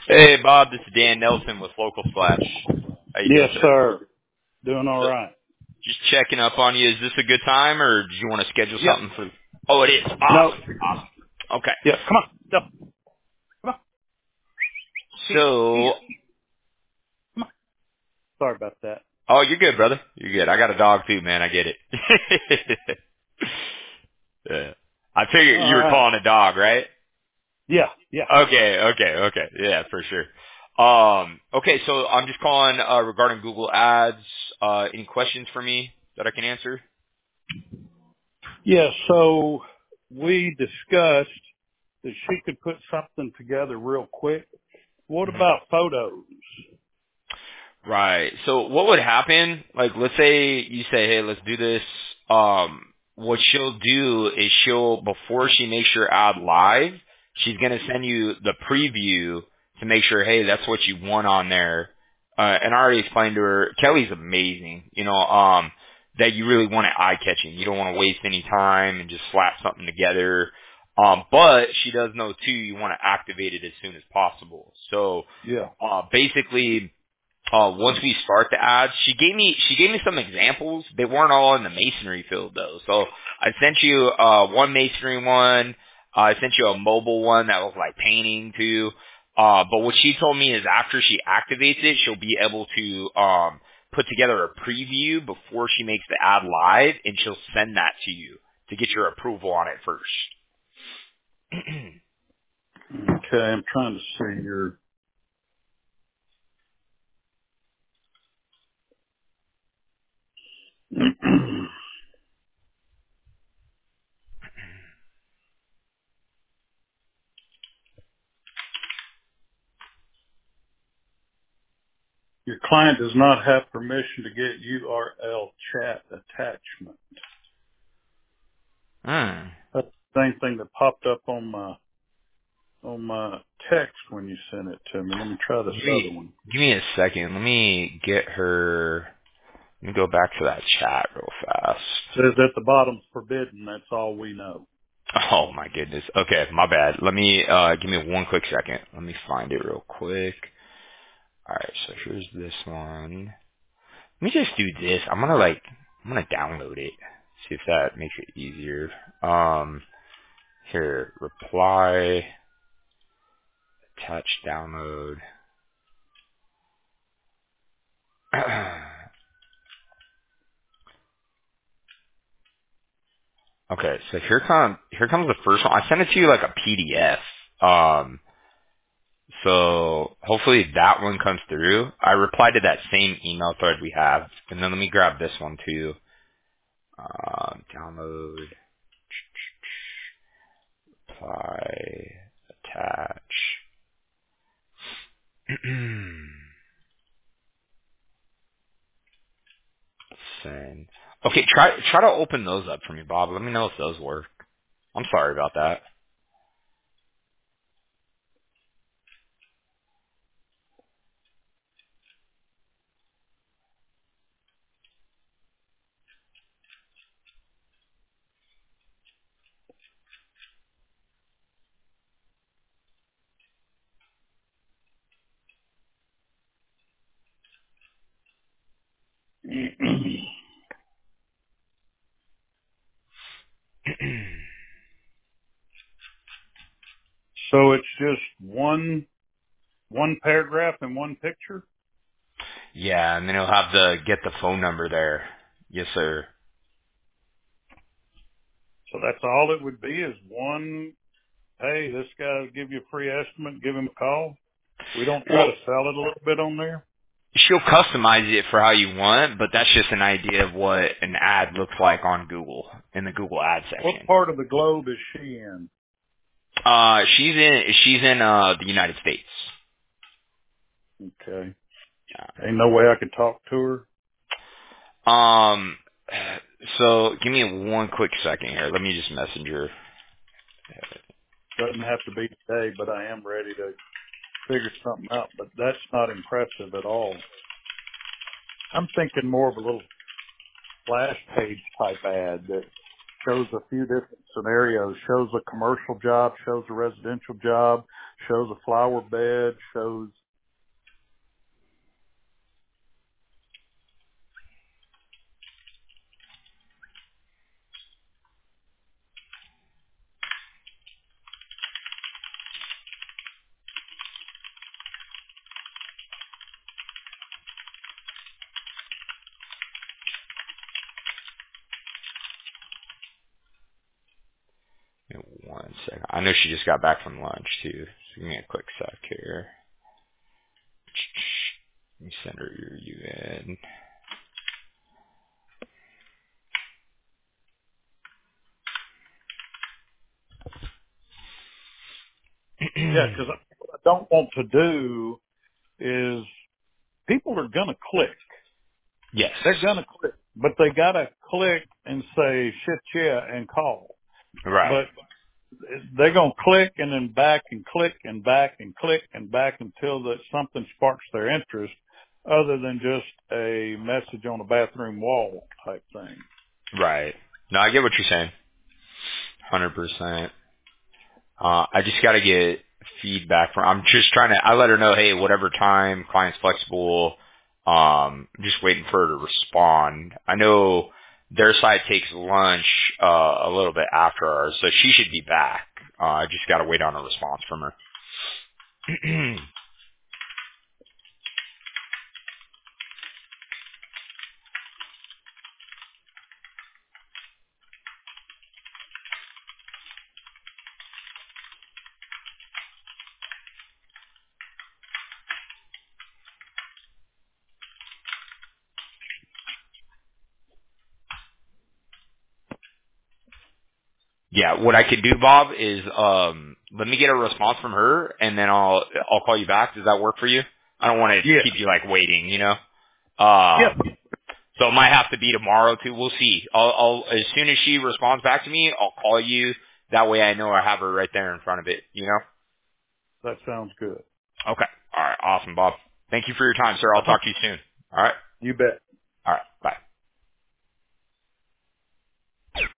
Hey, Bob, this is Dan Nelson with Local Splash. How you doing, Yes, sir? sir. Doing all So, right. just checking up on you. Is this a good time, or do you want to schedule Yep. something for? Oh, it is. No. Awesome. Awesome. Okay. Yeah. Come on. No. Come on. Here. So, Here. Come on. Sorry about that. oh, you're good, brother. You're good. I got a dog too, man. I get it. Yeah. I figured All you were right. calling a dog, right? Yeah. Yeah. Okay. Yeah, for sure. Okay, so I'm just calling regarding Google Ads. Any questions for me that I can answer? Yeah. So we discussed that she could put something together real quick. What Mhm. about photos? Right. So what would happen, like let's say you say, hey, let's do this, what she'll do is before she makes your ad live, she's going to send you the preview to make sure, hey, that's what you want on there. And I already explained to her, Kelly's amazing, that you really want it eye-catching. You don't want to waste any time and just slap something together. But she does know too, you want to activate it as soon as possible. So, Yeah. basically, once we start the ads, she gave me some examples. They weren't all in the masonry field though. So I sent you one masonry one. I sent you a mobile one that was like painting too. But what she told me is after she activates it, she'll be able to put together a preview before she makes the ad live, and she'll send that to you to get your approval on it first. Okay. I'm trying to see your client does not have permission to get URL chat attachment. Hmm. That's the same thing that popped up on my text when you sent it to me. Let me try this other one. Give me a second. Let me get her. Let me go back to that chat real fast. Says at the bottom forbidden. That's all we know. Oh my goodness. Okay, my bad. Let me give me one quick second. Let me find it real quick. Alright, so here's this one. Let me just do this. I'm gonna download it. See if that makes it easier. Here, reply, attach, download. Okay, so here comes the first one. I sent it to you like a PDF. So hopefully that one comes through. I replied to that same email thread we have, and then let me grab this one too. Download, apply, attach, send. Okay, try to open those up for me, Bob. Let me know if those work. I'm sorry about that. So it's just one paragraph and one picture. Yeah, and then you'll have to get the phone number there. Yes, sir. So that's all it would be is one. Hey, this guy will give you a free estimate. Give him a call. We don't try Well, to sell it a little bit on there. she'll customize it for how you want, but that's just an idea of what an ad looks like on Google in the Google ad What section. part of the globe is she in? She's in the United States. Okay. Ain't no way I could talk to her. Um, so give me one quick second here. Let me just message her. Doesn't have to be today, but I am ready to figure something out. But that's not impressive at all. I'm thinking more of a little splash page type ad that shows a few different scenarios, shows a commercial job, shows a residential job, shows a flower bed, shows. Give me 1 second. I know she just got back from lunch too. So give me a quick sec here. Let me send her your UN. Yeah, because what I don't want to do is people are going to click. Yes. They're going to click, but they got to click and say shit yeah and call. Right. But they're going to click and then back and click and back and click and back until that something sparks their interest other than just a message on a bathroom wall type thing. Right. No, I get what you're saying. 100%. I just got to get feedback from. I'm just trying to. I let her know, hey, whatever time, client's flexible. Just waiting for her to respond. I know their side takes lunch a little bit after ours, so she should be back. I just got to wait on a response from her. Yeah, what I could do, Bob, is let me get a response from her, and then I'll call you back. Does that work for you? I don't want to Yeah. keep you like waiting, you know. Yep. So it might have to be tomorrow too. We'll see. I'll as soon as she responds back to me, I'll call you. That way I know I have her right there in front of it. You know. That sounds good. Okay. All right. Awesome, Bob. Thank you for your time, sir. I'll talk to you soon. All right. You bet.